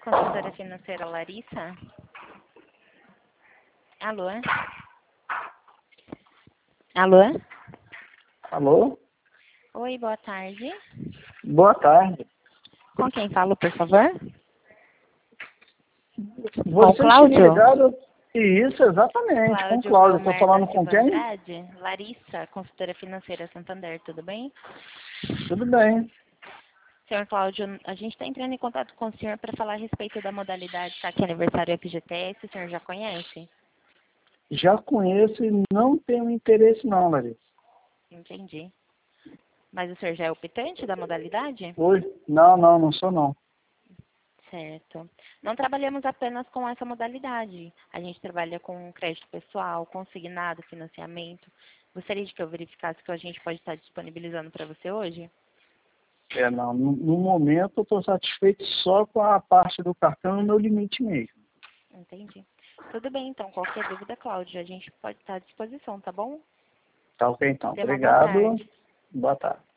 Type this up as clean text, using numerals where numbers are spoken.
consultora financeira Larissa? Alô? Alô? Alô? Oi, boa tarde. Boa tarde. Com quem falo, por favor? Você tinha Cláudio? ligado? Isso, exatamente, com o Cláudio. Estou Belmer falando da com Silva quem? Andrade. Larissa, consultora financeira Santander, tudo bem? Tudo bem. Senhor Cláudio, a gente está entrando em contato com o senhor para falar a respeito da modalidade Saque Aniversário FGTS, o senhor já conhece? Já conheço e não tenho interesse não, Larissa. Entendi. Mas o senhor já é optante da modalidade? Oi? Não sou não. Certo. Não trabalhamos apenas com essa modalidade. A gente trabalha com crédito pessoal, consignado, financiamento. Gostaria de que eu verificasse o que a gente pode estar disponibilizando para você hoje? Não. No momento eu estou satisfeito só com a parte do cartão no meu limite mesmo. Entendi. Tudo bem, então. Qualquer dúvida, Cláudia, a gente pode estar à disposição, tá bom? Tá ok, então. Tenha uma boa Obrigado. tarde. Boa tarde.